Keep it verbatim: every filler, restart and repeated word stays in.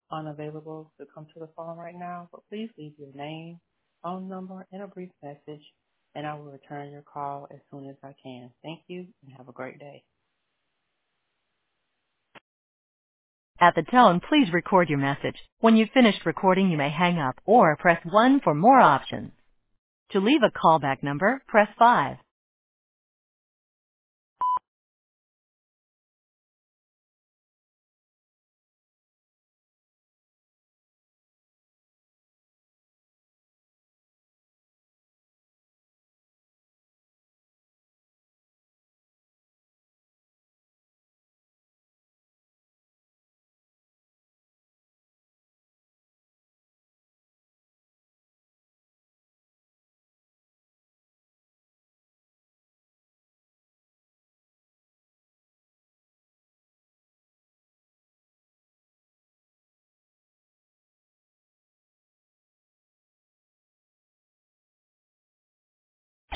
unavailable to come to the phone right now, but please leave your name, phone number, and a brief message, and I will return your call as soon as I can. Thank you, and have a great day. At the tone, please record your message. When you've finished recording, you may hang up or press one for more options. To leave a callback number, press five.